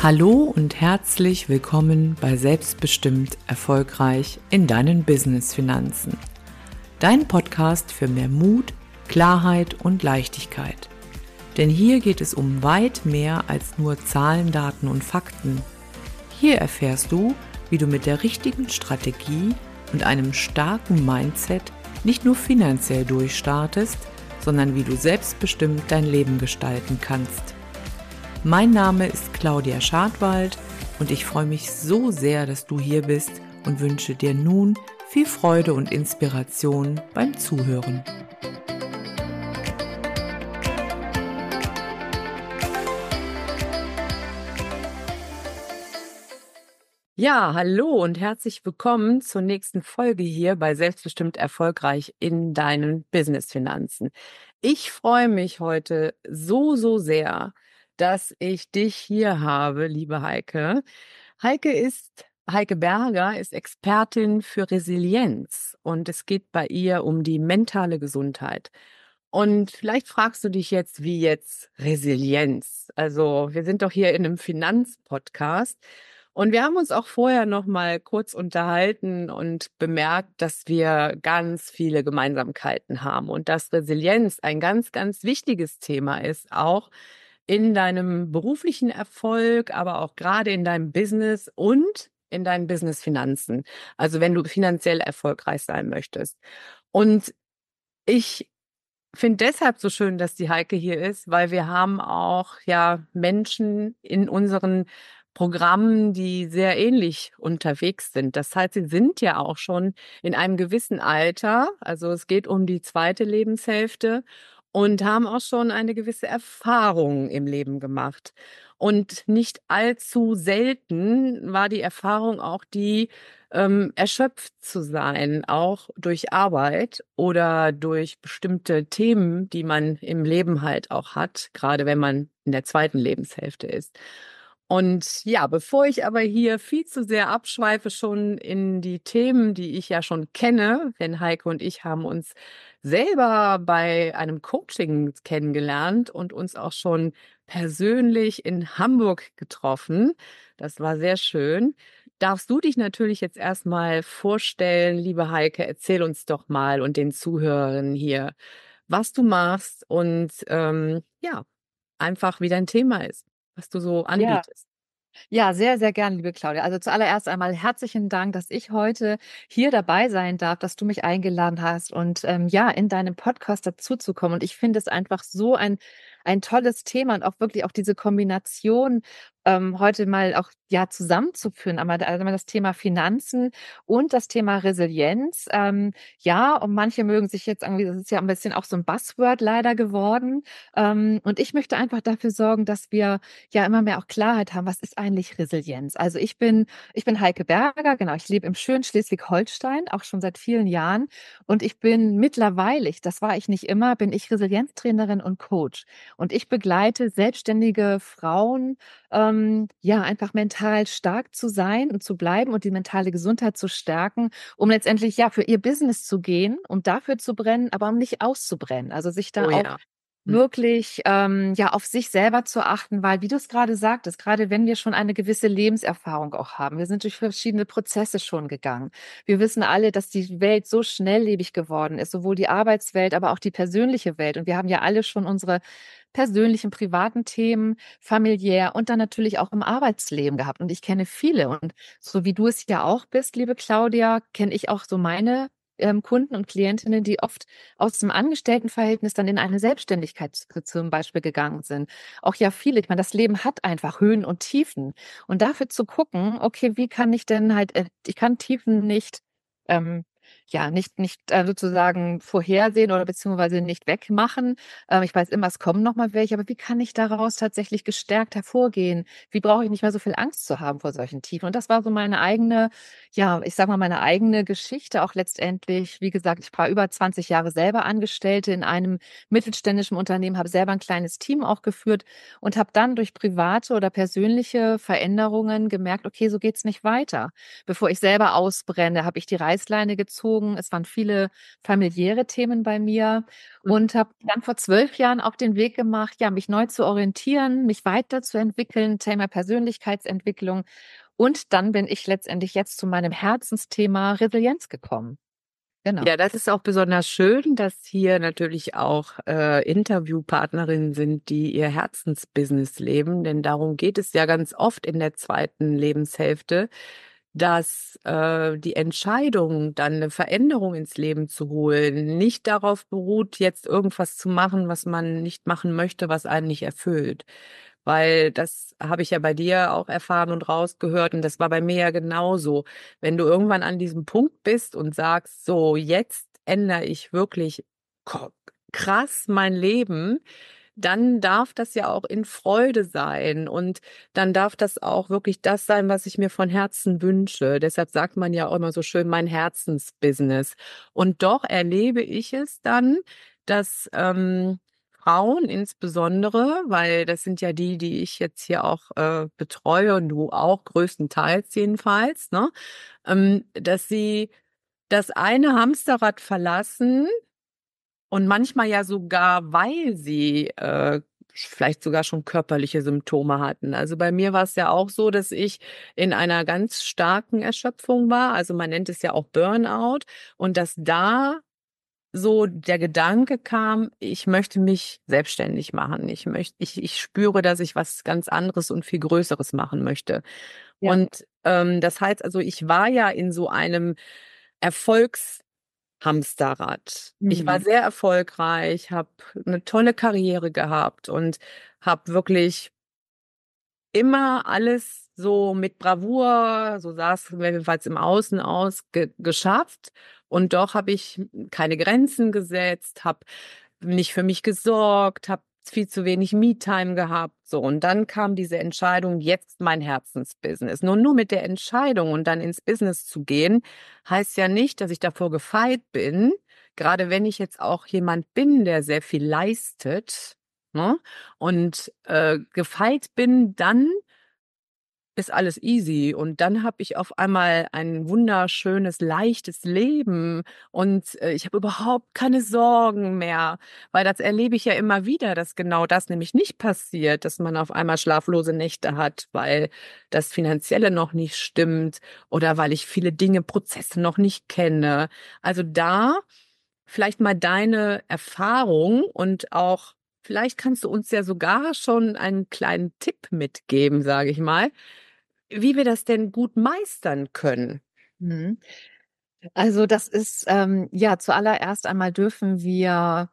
Hallo und herzlich willkommen bei Selbstbestimmt erfolgreich in deinen Business-Finanzen. Dein Podcast für mehr Mut, Klarheit und Leichtigkeit. Denn hier geht es um weit mehr als nur Zahlen, Daten und Fakten. Hier erfährst du, wie du mit der richtigen Strategie und einem starken Mindset nicht nur finanziell durchstartest, sondern wie du selbstbestimmt dein Leben gestalten kannst. Mein Name ist Claudia Schadwald und ich freue mich so sehr, dass du hier bist und wünsche dir nun viel Freude und Inspiration beim Zuhören. Ja, hallo und herzlich willkommen zur nächsten Folge hier bei Selbstbestimmt erfolgreich in deinen Business-Finanzen. Ich freue mich heute so sehr, dass ich dich hier habe, liebe Heike. Heike Berger ist Expertin für Resilienz und es geht bei ihr um die mentale Gesundheit. Und vielleicht fragst du dich jetzt, wie jetzt Resilienz? Also, wir sind doch hier in einem Finanzpodcast und wir haben uns auch vorher noch mal kurz unterhalten und bemerkt, dass wir ganz viele Gemeinsamkeiten haben und dass Resilienz ein ganz wichtiges Thema ist, auch in deinem beruflichen Erfolg, aber auch gerade in deinem Business und in deinen Business-Finanzen. Also wenn du finanziell erfolgreich sein möchtest. Und ich finde deshalb so schön, dass die Heike hier ist, weil wir haben auch ja Menschen in unseren Programmen, die sehr ähnlich unterwegs sind. Das heißt, sie sind ja auch schon in einem gewissen Alter, also es geht um die zweite Lebenshälfte und haben auch schon eine gewisse Erfahrung im Leben gemacht. Und nicht allzu selten war die Erfahrung auch die, erschöpft zu sein, auch durch Arbeit oder durch bestimmte Themen, die man im Leben halt auch hat, gerade wenn man in der zweiten Lebenshälfte ist. Und ja, bevor ich aber hier viel zu sehr abschweife schon in die Themen, die ich ja schon kenne, denn Heike und ich haben uns selber bei einem Coaching kennengelernt und uns auch schon persönlich in Hamburg getroffen. Das war sehr schön. Darfst du dich natürlich jetzt erstmal vorstellen, liebe Heike, erzähl uns doch mal und den Zuhörern hier, was du machst und ja, einfach wie dein Thema ist, was du so Ja, anbietest. ja, sehr gern, liebe Claudia. Also zuallererst einmal herzlichen Dank, dass ich heute hier dabei sein darf, dass du mich eingeladen hast und ja, in deinem Podcast dazuzukommen. Und ich finde es einfach so ein tolles Thema und auch wirklich auch diese Kombination heute mal auch ja zusammenzuführen. Einmal das Thema Finanzen und das Thema Resilienz. Ja, und manche mögen sich jetzt irgendwie, das ist ja ein bisschen auch so ein Buzzword leider geworden. Und ich möchte einfach dafür sorgen, dass wir ja immer mehr auch Klarheit haben, was ist eigentlich Resilienz? Also ich bin Heike Berger, genau, ich lebe im schönen Schleswig-Holstein, auch schon seit vielen Jahren. Und ich bin mittlerweile, das war ich nicht immer, bin ich Resilienztrainerin und Coach. Und ich begleite selbstständige Frauen, ja, einfach mental stark zu sein und zu bleiben und die mentale Gesundheit zu stärken, um letztendlich ja für ihr Business zu gehen, um dafür zu brennen, aber um nicht auszubrennen. Also sich da Oh auch ja. Hm. wirklich, ja, auf sich selber zu achten, weil, wie du es gerade sagtest, gerade wenn wir schon eine gewisse Lebenserfahrung auch haben, wir sind durch verschiedene Prozesse schon gegangen. Wir wissen alle, dass die Welt so schnelllebig geworden ist, sowohl die Arbeitswelt, aber auch die persönliche Welt. Und wir haben ja alle schon unsere persönlichen, privaten Themen, familiär und dann natürlich auch im Arbeitsleben gehabt. Und ich kenne viele. Und so wie du es ja auch bist, liebe Claudia, kenne ich auch so meine Kunden und Klientinnen, die oft aus dem Angestelltenverhältnis dann in eine Selbstständigkeit zum Beispiel gegangen sind. Auch ja viele, ich meine, das Leben hat einfach Höhen und Tiefen. Und dafür zu gucken, okay, wie kann ich denn halt, ich kann Tiefen nicht, ähm, ja, nicht sozusagen vorhersehen oder beziehungsweise nicht wegmachen. Ich weiß immer, es kommen noch mal welche, aber wie kann ich daraus tatsächlich gestärkt hervorgehen? Wie brauche ich nicht mehr so viel Angst zu haben vor solchen Tiefen? Und das war so meine eigene, ja, ich sag mal, meine eigene Geschichte auch letztendlich. Wie gesagt, ich war über 20 Jahre selber Angestellte in einem mittelständischen Unternehmen, habe selber ein kleines Team auch geführt und habe dann durch private oder persönliche Veränderungen gemerkt, okay, so geht's nicht weiter. Bevor ich selber ausbrenne, habe ich die Reißleine gezogen umgezogen. Es waren viele familiäre Themen bei mir und habe dann vor 12 Jahren auf den Weg gemacht, ja, mich neu zu orientieren, mich weiterzuentwickeln, Thema Persönlichkeitsentwicklung. Und dann bin ich letztendlich jetzt zu meinem Herzensthema Resilienz gekommen. Genau. Ja, das ist auch besonders schön, dass hier natürlich auch Interviewpartnerinnen sind, die ihr Herzensbusiness leben, denn darum geht es ja ganz oft in der zweiten Lebenshälfte, dass die Entscheidung, dann eine Veränderung ins Leben zu holen, nicht darauf beruht, jetzt irgendwas zu machen, was man nicht machen möchte, was einen nicht erfüllt. Weil das habe ich ja bei dir auch erfahren und rausgehört und das war bei mir ja genauso. Wenn du irgendwann an diesem Punkt bist und sagst, so, jetzt ändere ich wirklich krass mein Leben, dann darf das ja auch in Freude sein und dann darf das auch wirklich das sein, was ich mir von Herzen wünsche. Deshalb sagt man ja auch immer so schön, mein Herzensbusiness. Und doch erlebe ich es dann, dass Frauen insbesondere, weil das sind ja die, die ich jetzt hier auch betreue und du auch größtenteils jedenfalls, ne, dass sie das eine Hamsterrad verlassen und manchmal ja sogar, weil sie vielleicht sogar schon körperliche Symptome hatten. Also bei mir war es ja auch so, dass ich in einer ganz starken Erschöpfung war. Also man nennt es ja auch Burnout. Und dass da so der Gedanke kam, ich möchte mich selbstständig machen. Ich spüre, dass ich was ganz anderes und viel Größeres machen möchte. Ja. Und das heißt also, ich war ja in so einem Hamsterrad. Ich war Mhm. sehr erfolgreich, habe eine tolle Karriere gehabt und habe wirklich immer alles so mit Bravour, so sah es jedenfalls im Außen aus, geschafft. Und doch habe ich keine Grenzen gesetzt, habe nicht für mich gesorgt, habe viel zu wenig Me-Time gehabt. So, und dann kam diese Entscheidung, jetzt mein Herzensbusiness. Nur mit der Entscheidung und dann ins Business zu gehen, heißt ja nicht, dass ich davor gefeit bin. Gerade wenn ich jetzt auch jemand bin, der sehr viel leistet, ne? Und gefeit bin, dann ist alles easy. Und dann habe ich auf einmal ein wunderschönes, leichtes Leben und ich habe überhaupt keine Sorgen mehr, weil das erlebe ich ja immer wieder, dass genau das nämlich nicht passiert, dass man auf einmal schlaflose Nächte hat, weil das Finanzielle noch nicht stimmt oder weil ich viele Dinge, Prozesse noch nicht kenne. Also da vielleicht mal deine Erfahrung und auch vielleicht kannst du uns ja sogar schon einen kleinen Tipp mitgeben, sage ich mal, wie wir das denn gut meistern können. Mhm. Also das ist, ja, zuallererst einmal dürfen wir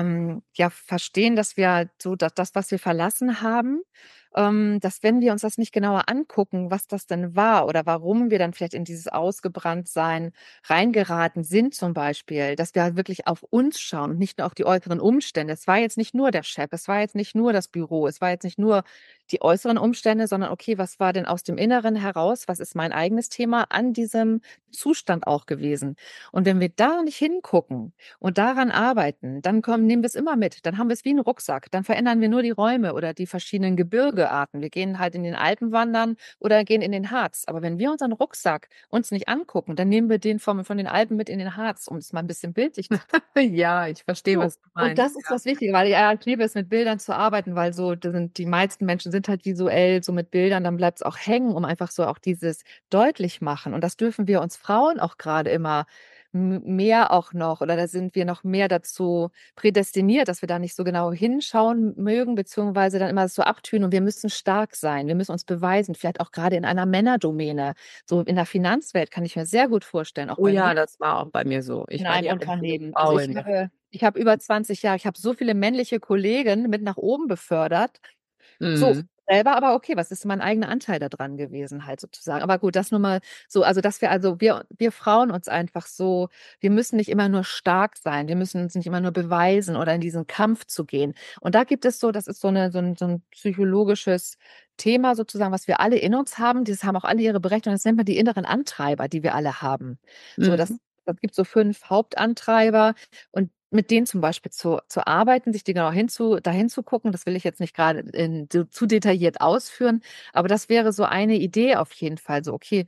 ja verstehen, dass wir so das, was wir verlassen haben, dass wenn wir uns das nicht genauer angucken, was das denn war oder warum wir dann vielleicht in dieses Ausgebranntsein reingeraten sind zum Beispiel, dass wir halt wirklich auf uns schauen und nicht nur auf die äußeren Umstände. Es war jetzt nicht nur der Chef, es war jetzt nicht nur das Büro, es war jetzt nicht nur die äußeren Umstände, sondern okay, was war denn aus dem Inneren heraus? Was ist mein eigenes Thema an diesem Zustand auch gewesen? Und wenn wir da nicht hingucken und daran arbeiten, dann nehmen wir es immer mit. Dann haben wir es wie 'n Rucksack. Dann verändern wir nur die Räume oder die verschiedenen Gebirgearten. Wir gehen halt in den Alpen wandern oder gehen in den Harz. Aber wenn wir unseren Rucksack uns nicht angucken, dann nehmen wir den von den Alpen mit in den Harz, um es mal ein bisschen bildlich zu Ja, ich verstehe, so, was du und meinst. das ist das Wichtige, weil ja, ich liebe es, mit Bildern zu arbeiten, weil so da sind die meisten Menschen sind halt visuell so mit Bildern, dann bleibt's auch hängen, um einfach so auch dieses deutlich machen. Und das dürfen wir uns Frauen auch grade immer mehr auch noch oder da sind wir noch mehr dazu prädestiniert, dass wir da nicht so genau hinschauen mögen, beziehungsweise dann immer so abtun und wir müssen stark sein. Wir müssen uns beweisen, vielleicht auch grade in einer Männerdomäne. So in der Finanzwelt kann ich mir sehr gut vorstellen, auch Oh bei mir ja, das war auch bei mir so. in Ich war einem die einzige Unternehmen. Also, Frau in der. ich habe über 20 Jahre ich habe so viele männliche Kollegen mit nach oben befördert. So, Mhm. selber aber okay, was ist mein eigener Anteil da dran gewesen halt sozusagen. Aber gut, das nur mal so also, dass wir also wir Frauen uns einfach so wir müssen nicht immer nur stark sein. Wir müssen uns nicht immer nur beweisen oder in diesen Kampf zu gehen. Und da gibt es so das ist so 'n psychologisches Thema sozusagen, was wir alle in uns haben. Das haben auch alle ihre Berechtigung. Das nennt man die inneren Antreiber, die wir alle haben. So, Mhm. das gibt so 5 Hauptantreiber und mit denen zum Beispiel zu arbeiten, sich die genau dahin zu gucken, das will ich jetzt nicht grade in so zu detailliert ausführen, aber das wäre so eine Idee auf jeden Fall so, okay,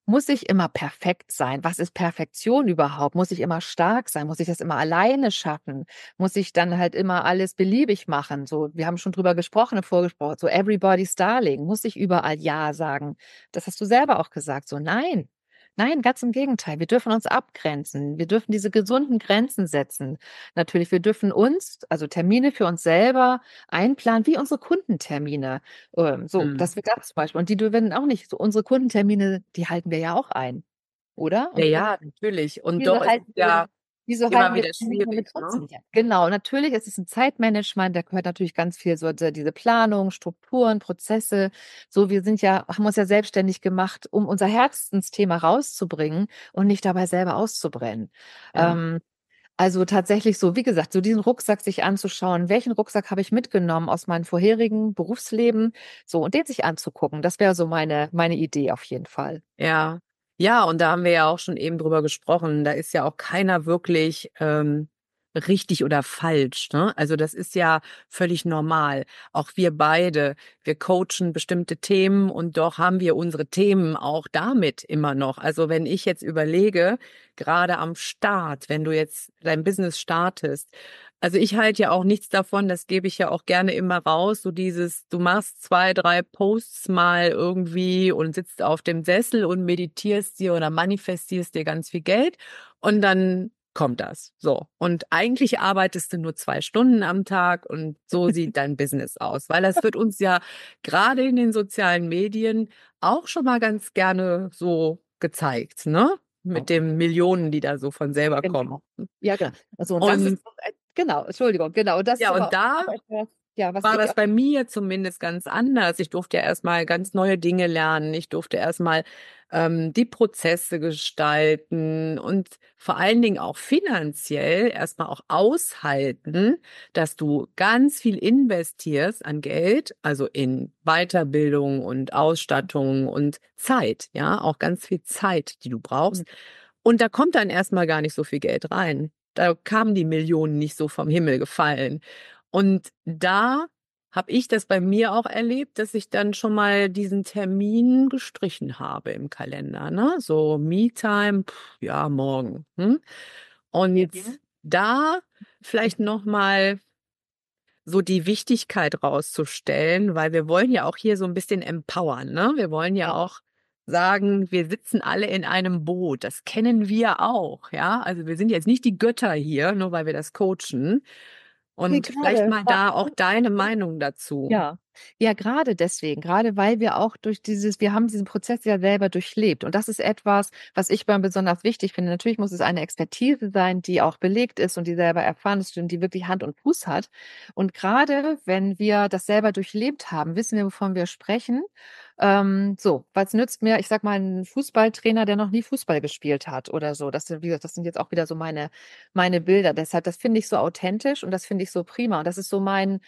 Muss ich immer perfekt sein? Was ist Perfektion überhaupt? Muss ich immer stark sein? Muss ich das immer alleine schaffen? Muss ich dann halt immer alles beliebig machen? So, wir haben schon drüber gesprochen im Vorgespräch, so everybody's darling. Muss ich überall Ja sagen? Das hast du selber auch gesagt. So, nein. Nein, ganz im Gegenteil. Wir dürfen uns abgrenzen. Wir dürfen diese gesunden Grenzen setzen. Natürlich, wir dürfen uns, also Termine für uns selber einplanen, wie unsere Kundentermine. So, Mhm. das wird das zum Beispiel. Und die werden auch nicht, so unsere Kundentermine, die halten wir ja auch ein, oder? Ja, Und ja, natürlich. Und doch wieso ist es halten wir, ja wieso immer halten wir wieder Termine damit schwierig, ne? trotzdem nicht ein? Genau, natürlich, es ist ein Zeitmanagement, da gehört natürlich ganz viel so diese Planung, Strukturen, Prozesse. So, wir sind ja, haben uns ja selbstständig gemacht, um unser Herzensthema rauszubringen und nicht dabei selber auszubrennen. Ja. Ähm, also tatsächlich so, wie gesagt, so diesen Rucksack sich anzuschauen, welchen Rucksack habe ich mitgenommen aus meinem vorherigen Berufsleben, so und den sich anzugucken, das wäre so meine Idee auf jeden Fall. Ja, ja, und da haben wir ja auch schon eben drüber gesprochen. Da ist ja auch keiner wirklich richtig oder falsch, ne? Also das ist ja völlig normal. Auch wir beide, wir coachen bestimmte Themen und doch haben wir unsere Themen auch damit immer noch. Also wenn ich jetzt überlege, gerade am Start, wenn du jetzt dein Business startest, also ich halte ja auch nichts davon, das gebe ich ja auch gerne immer raus, so dieses, du machst 2, 3 Posts mal irgendwie und sitzt auf dem Sessel und meditierst dir oder manifestierst dir ganz viel Geld und dann kommt das. So. Und eigentlich arbeitest du nur 2 Stunden am Tag und so sieht dein Business aus, weil das wird uns ja gerade in den sozialen Medien auch schon mal ganz gerne so gezeigt, ne? Mit den Millionen, die da so von selber kommen. Genau. Ja, genau. Also, und das ist Und auch genau, Entschuldigung, genau. Und das ist ja, aber und da auch etwas, ja, was war ich das auch bei mir zumindest ganz anders. Ich durfte ja erstmal ganz neue Dinge lernen. Ich durfte erstmal die Prozesse gestalten und vor allen Dingen auch finanziell erstmal auch aushalten, dass du ganz viel investierst an Geld, also in Weiterbildung und Ausstattung und Zeit, ja, auch ganz viel Zeit, die du hm, brauchst. Und da kommt dann erstmal gar nicht so viel Geld rein. Da kamen die Millionen nicht so vom Himmel gefallen. Und da habe ich das bei mir auch erlebt, dass ich dann schon mal diesen Termin gestrichen habe im Kalender, ne? So Me-Time, ja, morgen. Hm? Und mhm, da vielleicht noch mal so die Wichtigkeit rauszustellen, weil wir wollen ja auch hier so ein bisschen empowern, ne? Wir wollen ja ja. auch sagen, wir sitzen alle in einem Boot. Das kennen wir auch, ja? Also wir sind jetzt nicht die Götter hier, nur weil wir das coachen. Ne, Und vielleicht grade. mal da auch deine Meinung dazu. Ja. Ja, gerade deswegen, gerade weil wir auch durch wir haben diesen Prozess ja selber durchlebt. Und das ist etwas, was ich beim besonders wichtig finde. Natürlich muss es eine Expertise sein, die auch belegt ist und die selber erfahren ist und die wirklich Hand und Fuß hat. Und gerade wenn wir das selber durchlebt haben, wissen wir, wovon wir sprechen. So, was nützt mir, ich sag mal, ein Fußballtrainer, der noch nie Fußball gespielt hat oder so. Das sind, wie gesagt, das sind jetzt auch wieder so meine Bilder. Deshalb, das finde ich so authentisch und das finde ich so prima. Und das ist so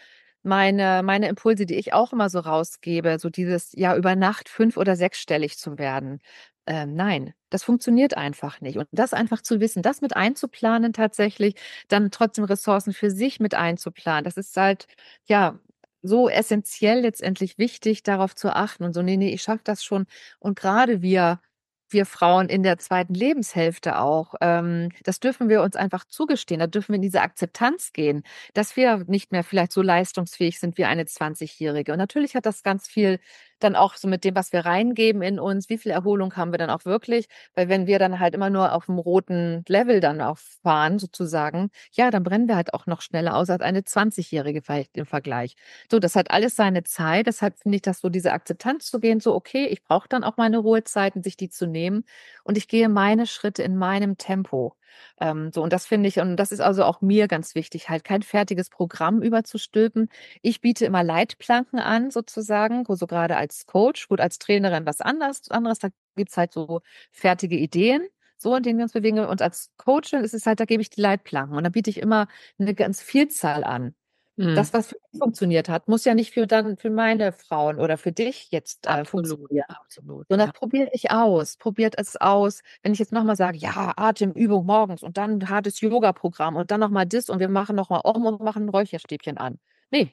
meine Impulse, die ich auch immer so rausgebe, so dieses, ja, über Nacht 5 oder sechsstellig zu werden. Nein, das funktioniert einfach nicht. Und das einfach zu wissen, das mit einzuplanen tatsächlich, dann trotzdem Ressourcen für sich mit einzuplanen, das ist halt, ja, so essentiell letztendlich wichtig, darauf zu achten und so, nee, nee, ich schaffe das schon. Und gerade wir Frauen in der zweiten Lebenshälfte auch, das dürfen wir uns einfach zugestehen. Da dürfen wir in diese Akzeptanz gehen, dass wir nicht mehr vielleicht so leistungsfähig sind wie eine 20-Jährige. Und natürlich hat das ganz viel dann auch so mit dem, was wir reingeben in uns, wie viel Erholung haben wir dann auch wirklich? Weil wenn wir dann halt immer nur auf dem roten Level dann auch fahren, sozusagen, ja, dann brennen wir halt auch noch schneller aus als eine 20-Jährige vielleicht im Vergleich. So, das hat alles seine Zeit. Deshalb finde ich das so, diese Akzeptanz zu gehen, so, okay, ich brauche dann auch meine Ruhezeiten, sich die zu nehmen. Und ich gehe meine Schritte in meinem Tempo. So, und das finde ich, und das ist also auch mir ganz wichtig, halt kein fertiges Programm überzustülpen. Ich biete immer Leitplanken an, sozusagen, so gerade als Coach, gut, als Trainerin was anderes, da gibt's halt so fertige Ideen, so in denen wir uns bewegen. Und als Coachin ist es halt, da gebe ich die Leitplanken und da biete ich immer eine ganz Vielzahl an. Mhm. Das, was für mich funktioniert hat, muss ja nicht für meine Frauen oder für dich jetzt Absolut, funktionieren. absolut, Sondern ja. probiere ich aus. Probiert es aus. Wenn ich jetzt nochmal sage, ja, Atemübung morgens und dann ein hartes Yoga-Programm und dann nochmal das und wir machen nochmal Om und machen ein Räucherstäbchen an. Nee,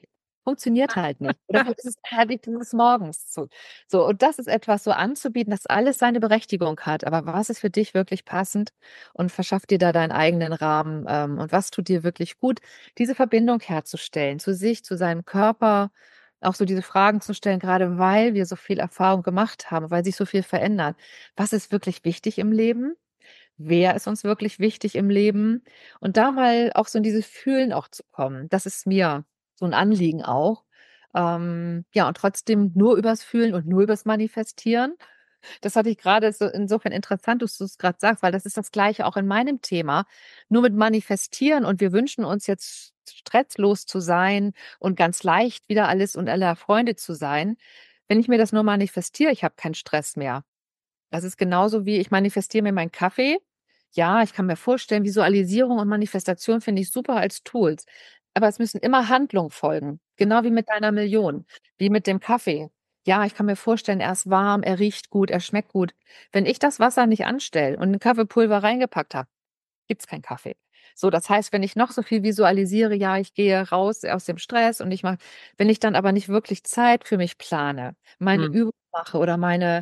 funktioniert halt nicht. Oder vielleicht ist es halt nicht des Morgens so. Und das ist etwas so anzubieten, dass alles seine Berechtigung hat. Aber was ist für dich wirklich passend und verschafft dir da deinen eigenen Rahmen, und was tut dir wirklich gut, diese Verbindung herzustellen zu sich, zu seinem Körper, auch so diese Fragen zu stellen, gerade weil wir so viel Erfahrung gemacht haben, weil sich so viel verändert. Was ist wirklich wichtig im Leben? Wer ist uns wirklich wichtig im Leben? Und da mal auch so in dieses Fühlen auch zu kommen, das ist mir so ein Anliegen auch. Ja, und trotzdem nur übers Fühlen und nur übers Manifestieren. Das hatte ich gerade so insofern interessant, dass du's grad sagst, weil das ist das Gleiche auch in meinem Thema. Nur mit Manifestieren und wir wünschen uns jetzt stresslos zu sein und ganz leicht wieder alles und aller Freunde zu sein. Wenn ich mir das nur manifestiere, ich habe keinen Stress mehr. Das ist genauso wie ich manifestiere mir meinen Kaffee. Ja, ich kann mir vorstellen, Visualisierung und Manifestation finde ich super als Tools. Aber es müssen immer Handlungen folgen. Genau wie mit deiner Million, wie mit dem Kaffee. Ja, ich kann mir vorstellen, er ist warm, er riecht gut, er schmeckt gut. Wenn ich das Wasser nicht anstelle und 'n Kaffeepulver reingepackt habe, gibt's keinen Kaffee. So, das heißt, wenn ich noch so viel visualisiere, ja, ich gehe raus aus dem Stress und ich mache wenn ich dann aber nicht wirklich Zeit für mich plane, meine Mhm. Übung mache oder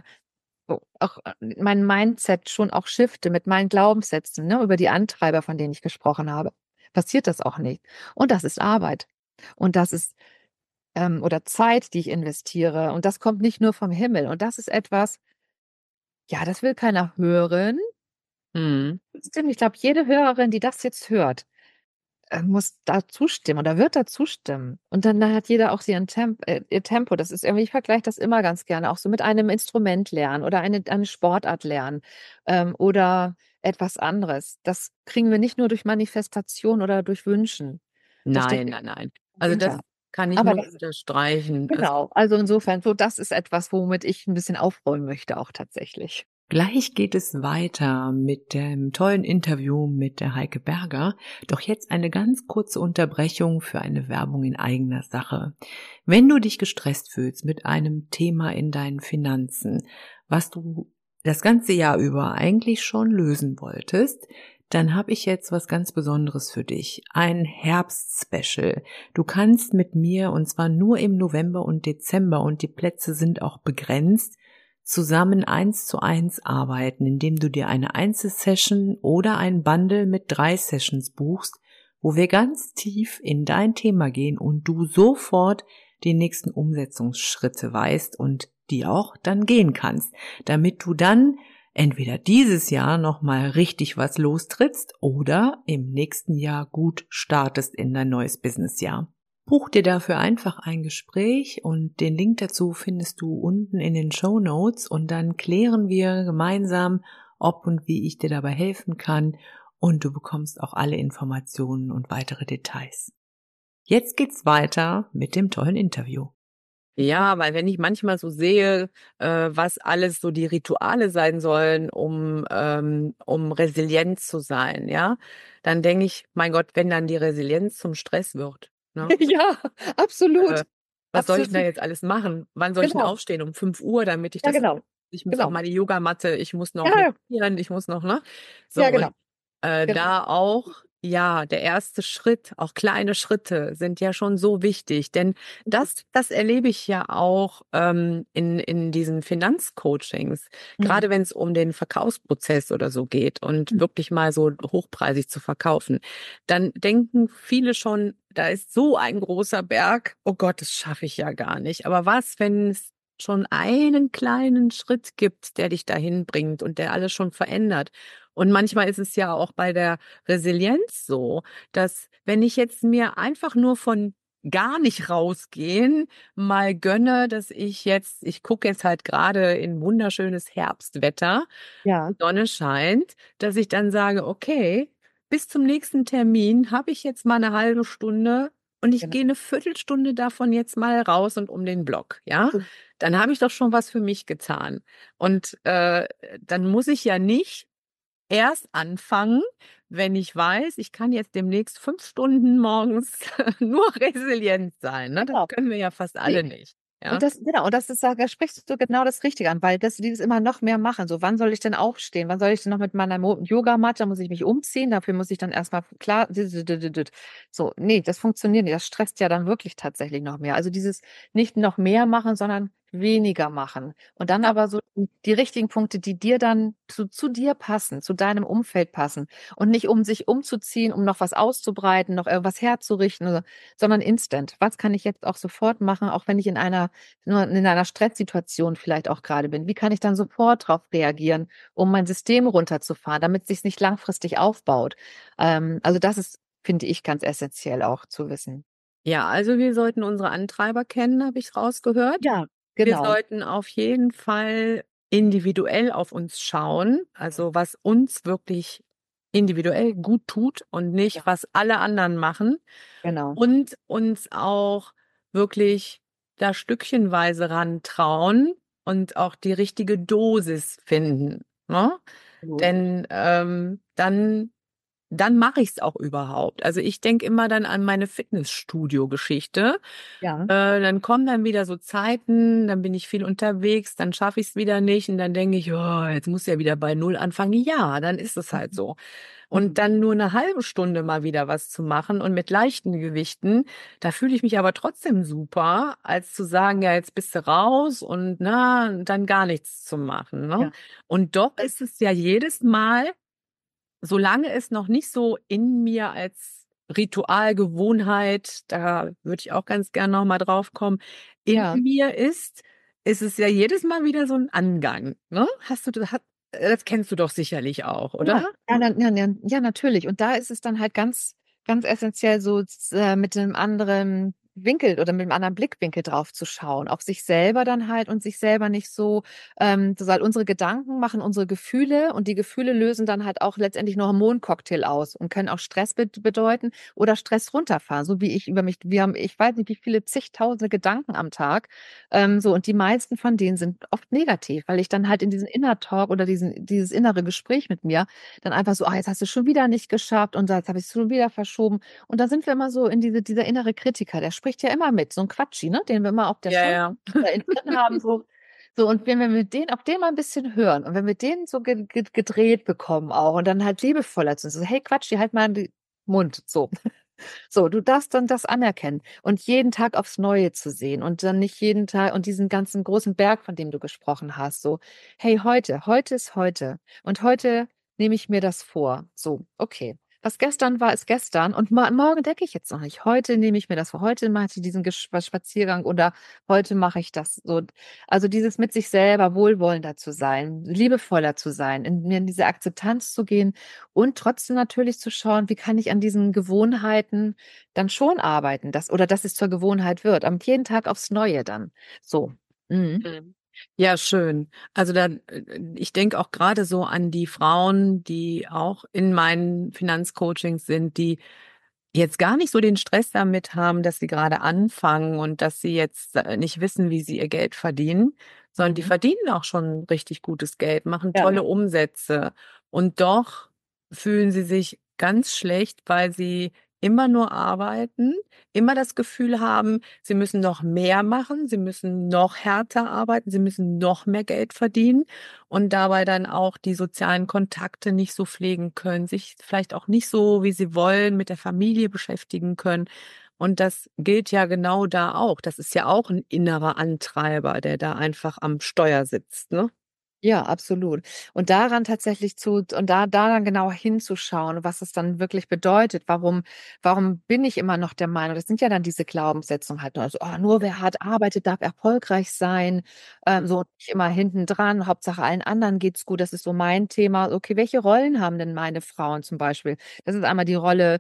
auch mein Mindset schon auch shifte mit meinen Glaubenssätzen, ne, über die Antreiber, von denen ich gesprochen habe, passiert das auch nicht. Und das ist Arbeit. Und das ist oder Zeit, die ich investiere. Und das kommt nicht nur vom Himmel. Und das ist etwas, ja, das will keiner hören. Mhm. Trotzdem, ich glaube, jede Hörerin, die das jetzt hört, muss da zustimmen oder wird da zustimmen. Und dann hat jeder auch ihr Tempo. Das ist irgendwie ich vergleiche das immer ganz gerne, auch so mit einem Instrument lernen oder eine Sportart lernen, oder etwas anderes. Das kriegen wir nicht nur durch Manifestation oder durch Wünschen. Da steckt Nein, nein, nein. Also, das dahinter. kann ich Aber nur das unterstreichen. Also, genau, also insofern so das ist etwas, womit ich 'n bisschen aufräumen möchte auch tatsächlich. gleich geht es weiter mit dem tollen Interview mit der Heike Berger. Doch jetzt eine ganz kurze Unterbrechung für eine Werbung in eigener Sache. Wenn du dich gestresst fühlst mit einem Thema in deinen Finanzen, was du das ganze Jahr über eigentlich schon lösen wolltest, dann habe ich jetzt was ganz Besonderes für dich. Ein Herbst-Special. Du kannst mit mir, und zwar nur im November und Dezember, und die Plätze sind auch begrenzt, zusammen 1:1 arbeiten, indem du dir eine Einzelsession oder ein Bundle mit 3 Sessions buchst, wo wir ganz tief in dein Thema gehen und du sofort die nächsten Umsetzungsschritte weißt und die auch dann gehen kannst, damit du dann entweder dieses Jahr nochmal richtig was lostrittst oder im nächsten Jahr gut startest in dein neues Businessjahr. Buch dir dafür einfach ein Gespräch und den Link dazu findest du unten in den Shownotes und dann klären wir gemeinsam, ob und wie ich dir dabei helfen kann und du bekommst auch alle Informationen und weitere Details. Jetzt geht's weiter mit dem tollen Interview. Ja, weil wenn ich manchmal so sehe, was alles so die Rituale sein sollen, um resilient zu sein, ja, dann denke ich, mein Gott, wenn dann die Resilienz zum Stress wird, ne? Ja, Äh, absolut. was soll ich denn da Absolut. jetzt alles machen? Wann soll ich denn Genau. aufstehen? Um 5 Uhr, damit ich Ja, das genau. ich muss auf Genau. meine Yogamatte, ich muss noch Ja, meditieren, ich muss noch, ne? So ja, und, genau. Genau. da auch ja, der erste Schritt, auch kleine Schritte sind ja schon so wichtig, denn das erlebe ich ja auch, in diesen Finanzcoachings. Mhm. Gerade wenn es um den Verkaufsprozess oder so geht und Mhm. wirklich mal so hochpreisig zu verkaufen, dann denken viele schon, da ist so ein großer Berg, oh Gott, das schaffe ich ja gar nicht. Aber was, wenn es schon einen kleinen Schritt gibt, der dich dahin bringt und der alles schon verändert? Und manchmal ist es ja auch bei der Resilienz so, dass wenn ich jetzt mir einfach nur von gar nicht rausgehen mal gönne, dass ich gucke jetzt halt gerade in wunderschönes Herbstwetter, Ja, die Sonne scheint, dass ich dann sage: „Okay, bis zum nächsten Termin habe ich jetzt mal eine halbe Stunde und ich genau. gehe eine Viertelstunde davon jetzt mal raus und um den Block“, ja? Mhm. Dann habe ich doch schon was für mich getan. Und, dann muss ich ja nicht erst anfangen, wenn ich weiß, ich kann jetzt demnächst 5 Stunden morgens nur resilient sein, ne? Das Genau. können wir ja fast Ne, alle nicht. Ja, Und das ist, da sprichst du genau das Richtige an, weil dieses immer noch mehr machen. So, wann soll ich denn aufstehen? Wann soll ich denn noch mit meiner Yogamatte? Da muss ich mich umziehen. Dafür muss ich dann erstmal klar. So, nee, das funktioniert nicht. Das stresst ja dann wirklich tatsächlich noch mehr. Also dieses nicht noch mehr machen, sondern weniger machen. Und dann ja. aber so die richtigen Punkte, die dir dann zu dir passen, zu deinem Umfeld passen. Und nicht um sich umzuziehen, um noch was auszubreiten, noch irgendwas herzurichten, sondern instant. Was kann ich jetzt auch sofort machen, auch wenn ich nur in einer Stresssituation vielleicht auch gerade bin? Wie kann ich dann sofort darauf reagieren, um mein System runterzufahren, damit es sich nicht langfristig aufbaut? Also das ist, finde ich, ganz essentiell auch zu wissen. Ja, also wir sollten unsere Antreiber kennen, habe ich rausgehört. Ja, Wir genau. sollten auf jeden Fall individuell auf uns schauen, also was uns wirklich individuell gut tut und Ja, nicht, was alle anderen machen. genau. Und uns auch wirklich da stückchenweise rantrauen und auch die richtige Dosis finden, ne? Gut. Denn dann mache ich es auch überhaupt. Also ich denke immer dann an meine Fitnessstudio-Geschichte. Ja. Dann kommen dann wieder so Zeiten, dann bin ich viel unterwegs, dann schaffe ich es wieder nicht und dann denke ich, oh, jetzt muss ja wieder bei Null anfangen. Ja, dann ist es halt so. Und Mhm. dann nur eine halbe Stunde mal wieder was zu machen und mit leichten Gewichten, da fühle ich mich aber trotzdem super, als zu sagen, ja, jetzt bist du raus und na, dann gar nichts zu machen, ne? Ja. Und doch ist es ja jedes Mal, solange es noch nicht so in mir als Ritual, Gewohnheit, da würde ich auch ganz gern noch mal drauf kommen, in Ja. mir ist es ja jedes Mal wieder so ein Angang, ne? Das kennst du doch sicherlich auch, oder? Ja, ja, natürlich. Und da ist es dann halt ganz essentiell, so mit einem anderen Winkel oder mit einem anderen Blickwinkel drauf zu schauen, auf sich selber dann halt und sich selber nicht so, das halt unsere Gedanken machen unsere Gefühle und die Gefühle lösen dann halt auch letztendlich nur Hormoncocktail aus und können auch Stress bedeuten oder Stress runterfahren, so wie ich über mich, ich weiß nicht, wie viele zigtausende Gedanken am Tag, so, und die meisten von denen sind oft negativ, weil ich dann halt in diesen Inner Talk oder dieses innere Gespräch mit mir dann einfach so, jetzt hast du schon wieder nicht geschafft und jetzt habe ich es schon wieder verschoben. Und da sind wir immer so in dieser innere Kritiker, der spricht ja immer mit, so ein Quatschi, ne, den wir immer auf der Ja, Schulter ja. da innen drin haben, so. So, und wenn wir auf den mal ein bisschen hören und wenn wir den so gedreht bekommen auch und dann halt liebevoller zu uns, so, hey Quatschi, halt mal den Mund, so. So, du darfst dann das anerkennen und jeden Tag aufs Neue zu sehen und dann nicht jeden Tag und diesen ganzen großen Berg, von dem du gesprochen hast, so, hey, heute ist heute und heute nehme ich mir das vor. So, okay. Was gestern war, ist gestern und morgen denke ich jetzt noch nicht. Heute nehme ich mir das vor. Heute mache ich diesen Spaziergang oder heute mache ich das so. Also dieses mit sich selber wohlwollender zu sein, liebevoller zu sein, in diese Akzeptanz zu gehen und trotzdem natürlich zu schauen, wie kann ich an diesen Gewohnheiten dann schon arbeiten, dass es zur Gewohnheit wird, am jeden Tag aufs Neue dann. So. Mhm. Mhm. Ja, schön. Also ich denke auch gerade so an die Frauen, die auch in meinen Finanzcoachings sind, die jetzt gar nicht so den Stress damit haben, dass sie gerade anfangen und dass sie jetzt nicht wissen, wie sie ihr Geld verdienen, sondern die Mhm. verdienen auch schon richtig gutes Geld, machen Ja. tolle Umsätze und doch fühlen sie sich ganz schlecht, weil sie immer nur arbeiten, immer das Gefühl haben, sie müssen noch mehr machen, sie müssen noch härter arbeiten, sie müssen noch mehr Geld verdienen und dabei dann auch die sozialen Kontakte nicht so pflegen können, sich vielleicht auch nicht so, wie sie wollen, mit der Familie beschäftigen können. Und das gilt ja genau da auch. Das ist ja auch ein innerer Antreiber, der da einfach am Steuer sitzt, ne? Ja, absolut. Und daran tatsächlich und da dann genau hinzuschauen, was es dann wirklich bedeutet. Warum bin ich immer noch der Meinung, das sind ja dann diese Glaubenssätze halt, also, nur wer hart arbeitet, darf erfolgreich sein, so nicht immer hinten dran, Hauptsache allen anderen geht's gut. Das ist so mein Thema. Okay, welche Rollen haben denn meine Frauen zum Beispiel? Das ist einmal die Rolle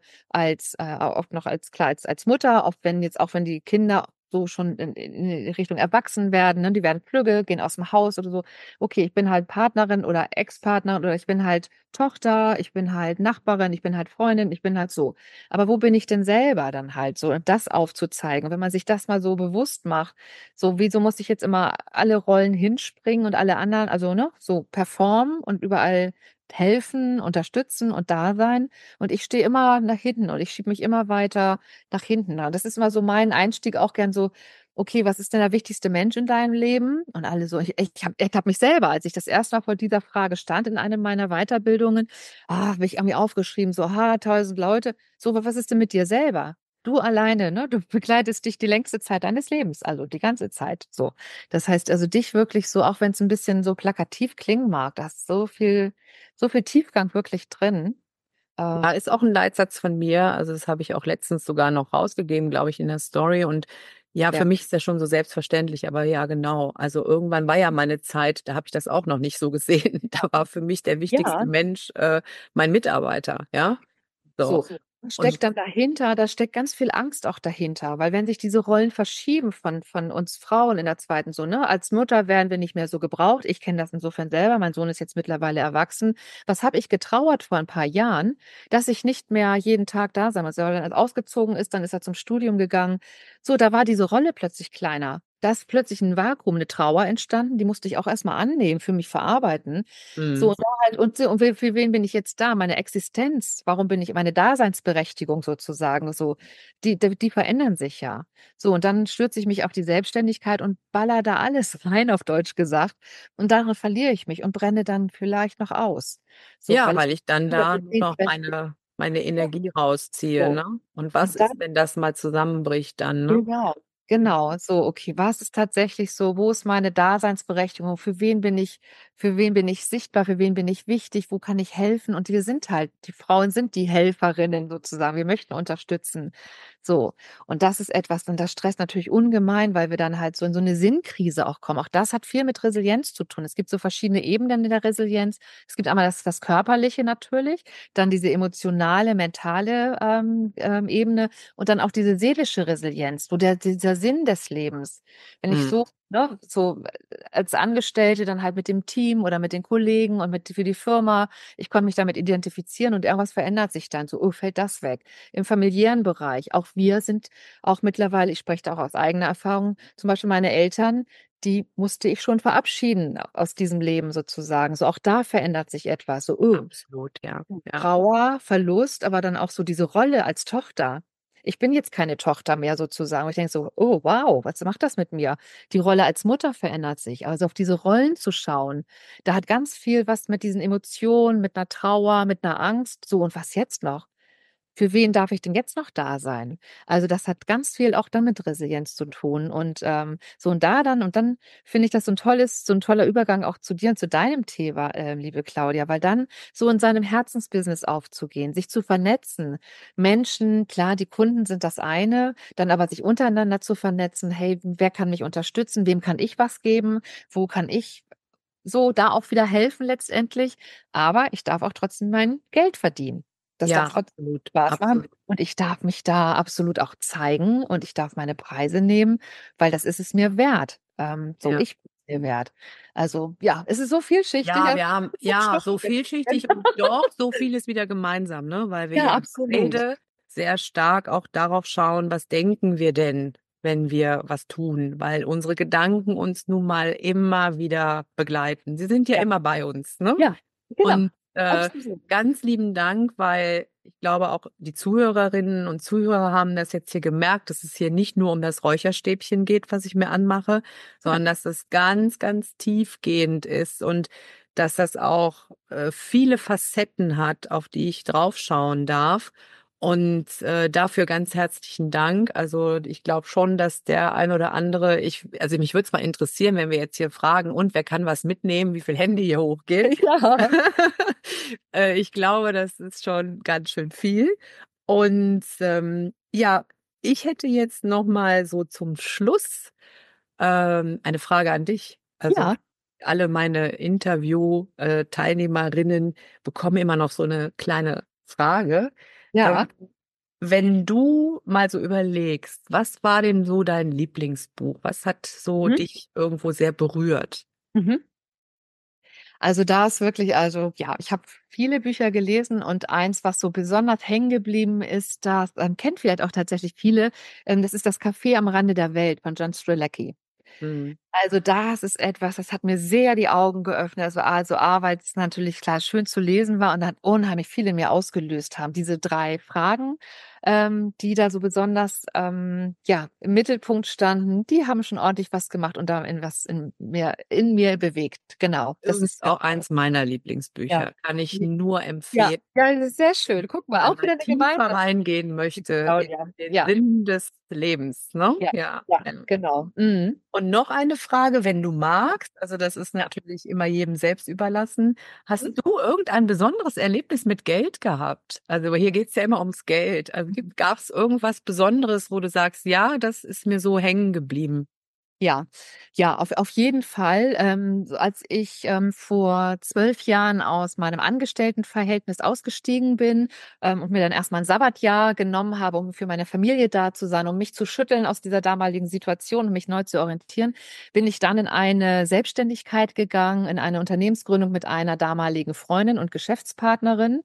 oft noch als Mutter, auch wenn die Kinder so schon in Richtung erwachsen werden, ne? Die werden flügge, gehen aus dem Haus oder so. Okay, ich bin halt Partnerin oder Ex-Partner oder ich bin halt Tochter, ich bin halt Nachbarin, ich bin halt Freundin, ich bin halt so. Aber wo bin ich denn selber dann halt so? Und das aufzuzeigen. Und wenn man sich das mal so bewusst macht, so wieso muss ich jetzt immer alle Rollen hinspringen und alle anderen, also ne, so performen und überall helfen, unterstützen und da sein. Und ich stehe immer nach hinten und ich schiebe mich immer weiter nach hinten. Und das ist immer so mein Einstieg auch gern so. okay, was ist denn der wichtigste Mensch in deinem Leben? Und alle so, ich hab mich selber, als ich das erste Mal vor dieser Frage stand in einem meiner Weiterbildungen, habe ich mir aufgeschrieben, so, 1000 Leute. So, was ist denn mit dir selber? Du alleine, ne? Du begleitest dich die längste Zeit deines Lebens, also die ganze Zeit. So. Das heißt also dich wirklich so, auch wenn es ein bisschen so plakativ klingen mag, da ist so viel Tiefgang wirklich drin. Ja, ist auch ein Leitsatz von mir. Also das habe ich auch letztens sogar noch rausgegeben, glaube ich, in der Story. Und ja, Ja. für mich ist das schon so selbstverständlich, aber ja, genau. Also irgendwann war ja meine Zeit, da habe ich das auch noch nicht so gesehen. Da war für mich der wichtigste Ja, Mensch mein Mitarbeiter, ja. So. so. Was Und steckt dann dahinter? Da steckt ganz viel Angst auch dahinter, weil wenn sich diese Rollen verschieben von uns Frauen in der zweiten, so, ne, als Mutter werden wir nicht mehr so gebraucht. Ich kenne das insofern selber. Mein Sohn ist jetzt mittlerweile erwachsen. Was habe ich getrauert vor ein paar Jahren, dass ich nicht mehr jeden Tag da sein muss. Weil wenn er ausgezogen ist, dann ist er zum Studium gegangen. So, da war diese Rolle plötzlich kleiner. Da ist plötzlich ein Vakuum, eine Trauer entstanden, die musste ich auch erstmal annehmen, für mich verarbeiten. So, mh, und, da halt, und für wen bin ich jetzt da? Meine Existenz, warum bin ich, meine Daseinsberechtigung sozusagen, so, die verändern sich ja. So, und dann stürze ich mich auf die Selbstständigkeit und baller da alles rein, auf Deutsch gesagt. Und darin verliere ich mich und brenne dann vielleicht noch aus. So, ja, weil ich weil ich dann da nur noch meine Energie rausziehe, so. ne? Und was Und dann ist, wenn das mal zusammenbricht dann, ne? genau, genau. So, okay, was ist tatsächlich so, wo ist meine Daseinsberechtigung? Für wen bin ich sichtbar? Für wen bin ich wichtig? Wo kann ich helfen? Und wir sind halt, die Frauen sind die Helferinnen sozusagen. Wir möchten unterstützen. So. Und das ist etwas, und das stresst natürlich ungemein, weil wir dann halt so in so eine Sinnkrise auch kommen. Auch das hat viel mit Resilienz zu tun. Es gibt so verschiedene Ebenen in der Resilienz. Es gibt einmal das Körperliche natürlich, dann diese emotionale, mentale Ebene und dann auch diese seelische Resilienz, wo dieser Sinn des Lebens, wenn ich Mhm. so, ne, so als Angestellte dann halt mit dem Team oder mit den Kollegen und für die Firma, ich konnte mich damit identifizieren und irgendwas verändert sich dann, so, oh, fällt das weg. Im familiären Bereich, auch wir sind auch mittlerweile, ich spreche da auch aus eigener Erfahrung, zum Beispiel meine Eltern, die musste ich schon verabschieden aus diesem Leben sozusagen. So auch da verändert sich etwas. So, oh, Absolut, ja. Ja. Trauer, Verlust, aber dann auch so diese Rolle als Tochter. Ich bin jetzt keine Tochter mehr sozusagen. Und ich denke so, oh wow, was macht das mit mir? Die Rolle als Mutter verändert sich. Also auf diese Rollen zu schauen, da hat ganz viel was mit diesen Emotionen, mit einer Trauer, mit einer Angst. So, und was jetzt noch? Für wen darf ich denn jetzt noch da sein? Also das hat ganz viel auch dann mit Resilienz zu tun. Und so und dann finde ich das so ein toller Übergang auch zu dir und zu deinem Thema, liebe Claudia, weil dann so in seinem Herzensbusiness aufzugehen, sich zu vernetzen. Menschen, klar, die Kunden sind das eine, dann aber sich untereinander zu vernetzen, hey, wer kann mich unterstützen, wem kann ich was geben, wo kann ich so da auch wieder helfen letztendlich. Aber ich darf auch trotzdem mein Geld verdienen. Das darf Ja, trotzdem absolut, Spaß machen. absolut. Und ich darf mich da absolut auch zeigen und ich darf meine Preise nehmen, weil das ist es mir wert. So, Ja. ich bin es mir wert. Also, ja, es ist so vielschichtig. Ja, Also, wir haben so ja so schwierig. vielschichtig und doch so vieles wieder gemeinsam, ne? Weil wir Ja, ja absolut. beide sehr stark auch darauf schauen, was denken wir denn, wenn wir was tun, weil unsere Gedanken uns nun mal immer wieder begleiten. Sie sind ja Ja, immer bei uns, ne? ja, genau. Und Absolut. ganz lieben Dank, weil ich glaube, auch die Zuhörerinnen und Zuhörer haben das jetzt hier gemerkt, dass es hier nicht nur um das Räucherstäbchen geht, was ich mir anmache, Ja, sondern dass es ganz, ganz tiefgehend ist und dass das auch viele Facetten hat, auf die ich draufschauen darf. Und dafür ganz herzlichen Dank. Also ich glaube schon, dass der ein oder andere, also mich würde es mal interessieren, wenn wir jetzt hier fragen, und wer kann was mitnehmen, wie viel Hände hier hochgehen. ja, Ich glaube, das ist schon ganz schön viel. Und ja, ich hätte jetzt noch mal so zum Schluss eine Frage an dich. Also ja, alle meine Interview-Teilnehmerinnen bekommen immer noch so eine kleine Frage. Ähm, ja. wenn du mal so überlegst, was war denn so dein Lieblingsbuch? Was hat so Mhm. dich irgendwo sehr berührt? Mhm. Also da ist wirklich, also ja, ich habe viele Bücher gelesen und eins, was so besonders hängen geblieben ist, das kennt vielleicht auch tatsächlich viele, das ist das Café am Rande der Welt von John Strelacki. Hm. Also das ist etwas, das hat mir sehr die Augen geöffnet. Also A, weil es natürlich klar schön zu lesen war und dann unheimlich viel in mir ausgelöst haben. Diese 3 Fragen, die da so besonders, ja, im Mittelpunkt standen, die haben schon ordentlich was gemacht und da in was in mir bewegt. Genau, das Übrigens ist ganz auch eins meiner ja. Lieblingsbücher. Kann ich nur Ja, empfehlen, ja, das ist sehr schön. Guck mal, wenn auch man wieder 'ne tiefer Gemeinschaft reingehen mit möchte in Claudia. den Ja, Sinn des Lebens, ne? ja, Ja. ja, genau. Mhm. Und noch eine Frage, wenn du magst, also das ist natürlich immer jedem selbst überlassen. Hast Mhm. du irgendein besonderes Erlebnis mit Geld gehabt? Also hier geht's ja immer ums Geld. Also gab es irgendwas Besonderes, wo du sagst, ja, das ist mir so hängen geblieben? Ja, ja, auf jeden Fall. So als ich, vor 12 Jahren aus meinem Angestelltenverhältnis ausgestiegen bin, und mir dann erst mal 'n Sabbatjahr genommen habe, um für meine Familie da zu sein, um mich zu schütteln aus dieser damaligen Situation und mich neu zu orientieren, bin ich dann in eine Selbstständigkeit gegangen, in eine Unternehmensgründung mit einer damaligen Freundin und Geschäftspartnerin.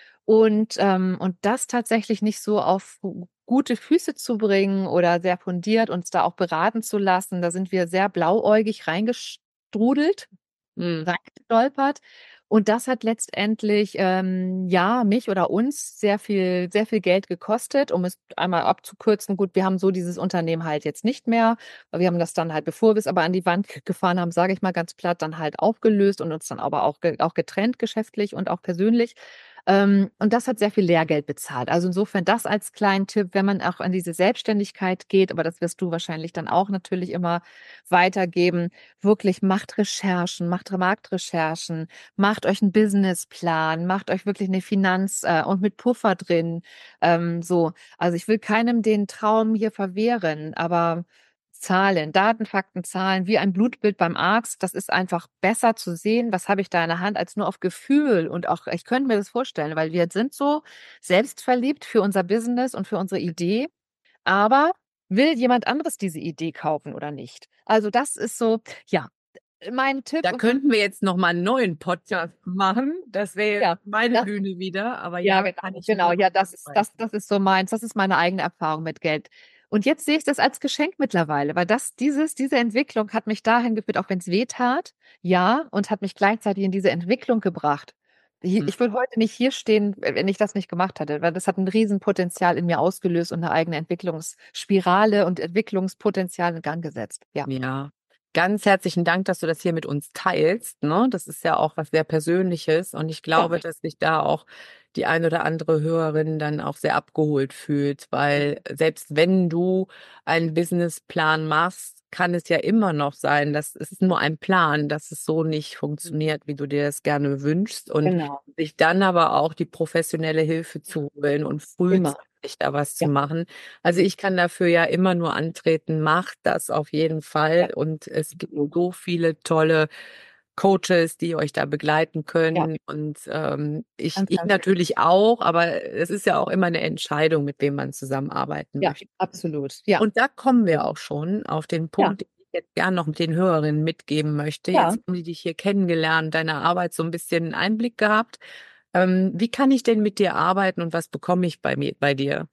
Und das tatsächlich nicht so auf gute Füße zu bringen oder sehr fundiert uns da auch beraten zu lassen. Da sind wir sehr blauäugig reingestrudelt, Mhm. reingestolpert. Und das hat letztendlich, ja, mich oder uns sehr viel Geld gekostet, um es einmal abzukürzen. Gut, wir haben so dieses Unternehmen halt jetzt nicht mehr. Wir haben das dann halt, bevor wir es aber an die Wand gefahren haben, sage ich mal ganz platt, dann halt aufgelöst und uns dann aber auch getrennt geschäftlich und auch persönlich. Und das hat sehr viel Lehrgeld bezahlt. Also insofern das als kleinen Tipp, wenn man auch an diese Selbstständigkeit geht, aber das wirst du wahrscheinlich dann auch natürlich immer weitergeben. Wirklich macht Recherchen, macht Marktrecherchen, macht euch 'n Businessplan, macht euch wirklich 'ne Finanz und mit Puffer drin. So. Also, ich will keinem den Traum hier verwehren, aber Zahlen, Daten, Fakten, Zahlen, wie ein Blutbild beim Arzt, das ist einfach besser zu sehen, was habe ich da in der Hand, als nur auf Gefühl. Und auch ich könnte mir das vorstellen, weil wir sind so selbstverliebt für unser Business und für unsere Idee, aber will jemand anderes diese Idee kaufen oder nicht? Also, das ist so, ja, mein Tipp Da und mein könnten wir jetzt noch mal 'n neuen Podcast machen. Das wäre jetzt ja, meine das Bühne wieder, aber ja, ja, kann ich genau, nur ja, unterstreichen. das ist so meins. Das ist meine eigene Erfahrung mit Geld. Und jetzt sehe ich das als Geschenk mittlerweile, weil diese Entwicklung hat mich dahin geführt, auch wenn's wehtat, ja, und hat mich gleichzeitig in diese Entwicklung gebracht. Mhm. Ich würde heute nicht hier stehen, wenn ich das nicht gemacht hätte, weil das hat 'n Riesenpotenzial in mir ausgelöst und 'ne eigene Entwicklungsspirale und Entwicklungspotenzial in Gang gesetzt. Ja, Ja, ganz herzlichen Dank, dass du das hier mit uns teilst, ne? Das ist ja auch was sehr Persönliches und ich ja, glaube, dass sich da auch die ein oder andere Hörerin dann auch sehr abgeholt fühlt, weil selbst wenn du einen Businessplan machst, kann es ja immer noch sein, dass es ist nur ein Plan, dass es so nicht funktioniert, wie du dir das gerne wünschst und genau, sich dann aber auch die professionelle Hilfe zu holen und immer. frühzeitig da was zu Ja, machen. Also ich kann dafür ja immer nur antreten, macht das auf jeden ja, Fall. Und es gibt absolut. so viele tolle Coaches, die euch da begleiten Ja, können. Und ganz, ich ganz wichtig. natürlich auch, aber es ist ja auch immer eine Entscheidung, mit wem man zusammenarbeiten Ja, möchte. absolut. Ja, Und da kommen wir auch schon auf den ja, Punkt, den ich jetzt gern noch mit den Hörerinnen mitgeben möchte. ja. Jetzt haben die dich hier kennengelernt, deine Arbeit so ein bisschen einen Einblick gehabt. Wie kann ich denn mit dir arbeiten und was bekomme ich bei dir?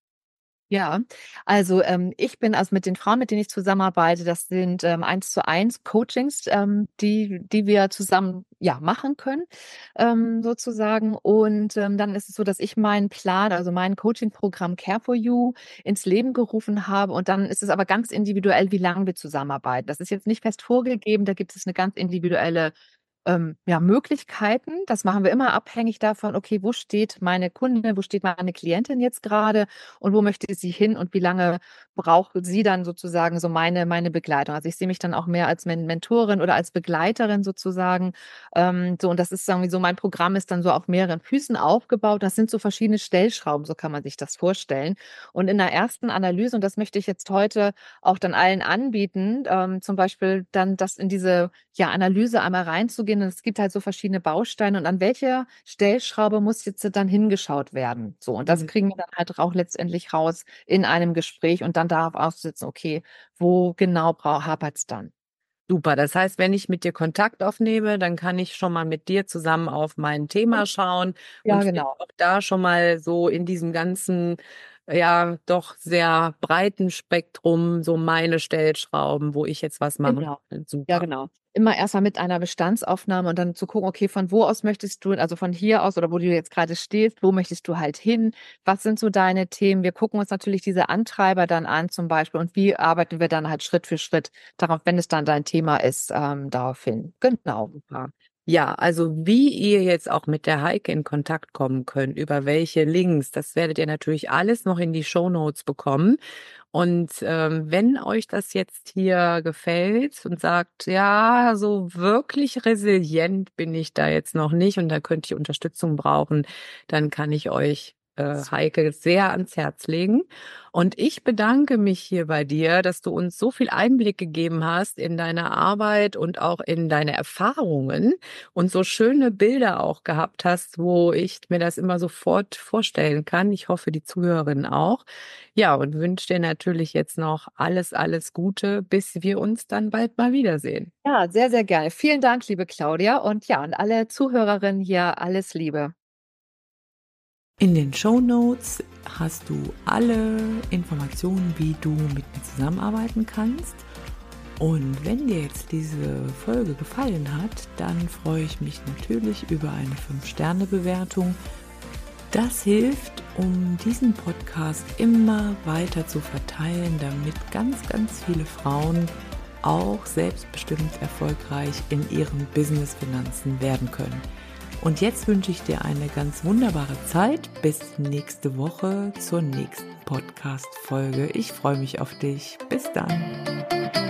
Ja, also, mit den Frauen, mit denen ich zusammenarbeite, das sind, 1:1 Coachings, die wir zusammen, ja, machen können, sozusagen. Und, dann ist es so, dass ich meinen Plan, also mein Coaching-Programm Care for You ins Leben gerufen habe und dann ist es aber ganz individuell, wie lange wir zusammenarbeiten. Das ist jetzt nicht fest vorgegeben, da gibt es eine ganz individuelle ja, Möglichkeiten. Das machen wir immer abhängig davon, okay, wo steht meine Kundin, wo steht meine Klientin jetzt gerade und wo möchte sie hin und wie lange braucht sie dann sozusagen so meine Begleitung. Also, ich sehe mich dann auch mehr als Mentorin oder als Begleiterin sozusagen. So und das ist irgendwie so mein Programm ist dann so auf mehreren Füßen aufgebaut. Das sind so verschiedene Stellschrauben, so kann man sich das vorstellen. Und in der ersten Analyse, und das möchte ich jetzt heute auch dann allen anbieten, zum Beispiel dann das in diese, ja, Analyse einmal reinzugehen. Und es gibt halt so verschiedene Bausteine und an welcher Stellschraube muss jetzt dann hingeschaut werden. So, und das Mhm. kriegen wir dann halt auch letztendlich raus in einem Gespräch und dann darauf auszusetzen, okay, wo genau hapert's dann? Super. Das heißt, wenn ich mit dir Kontakt aufnehme, dann kann ich schon mal mit dir zusammen auf mein Thema schauen Ja, und vielleicht genau. auch da schon mal so in diesem ganzen ja doch sehr breiten Spektrum so meine Stellschrauben, wo ich jetzt was machen Genau. kann. Ja, Super. genau. Immer erst mal mit einer Bestandsaufnahme und dann zu gucken, okay, von wo aus möchtest du, also von hier aus oder wo du jetzt gerade stehst, wo möchtest du halt hin? Was sind so deine Themen? Wir gucken uns natürlich diese Antreiber dann an zum Beispiel und wie arbeiten wir dann halt Schritt für Schritt darauf, wenn es dann dein Thema ist, darauf hin. Genau. Super. Ja, also wie ihr jetzt auch mit der Heike in Kontakt kommen könnt, über welche Links, das werdet ihr natürlich alles noch in die Shownotes bekommen. Und wenn euch das jetzt hier gefällt und sagt, ja, so wirklich resilient bin ich da jetzt noch nicht und da könnte ich Unterstützung brauchen, dann kann ich euch Heike sehr ans Herz legen. Und ich bedanke mich hier bei dir, dass du uns so viel Einblick gegeben hast in deine Arbeit und auch in deine Erfahrungen und so schöne Bilder auch gehabt hast, wo ich mir das immer sofort vorstellen kann. Ich hoffe, die Zuhörerinnen auch. Ja, und wünsche dir natürlich jetzt noch alles, alles Gute, bis wir uns dann bald mal wiedersehen. Ja, sehr, sehr gerne. Vielen Dank, liebe Claudia. Und ja, und alle Zuhörerinnen hier alles Liebe. In den Shownotes hast du alle Informationen, wie du mit mir zusammenarbeiten kannst. Und wenn dir jetzt diese Folge gefallen hat, dann freue ich mich natürlich über eine 5-Sterne-Bewertung. Das hilft, um diesen Podcast immer weiter zu verteilen, damit ganz, ganz viele Frauen auch selbstbestimmt erfolgreich in ihren Business-Finanzen werden können. Und jetzt wünsche ich dir eine ganz wunderbare Zeit. Bis nächste Woche zur nächsten Podcast-Folge. Ich freue mich auf dich. Bis dann.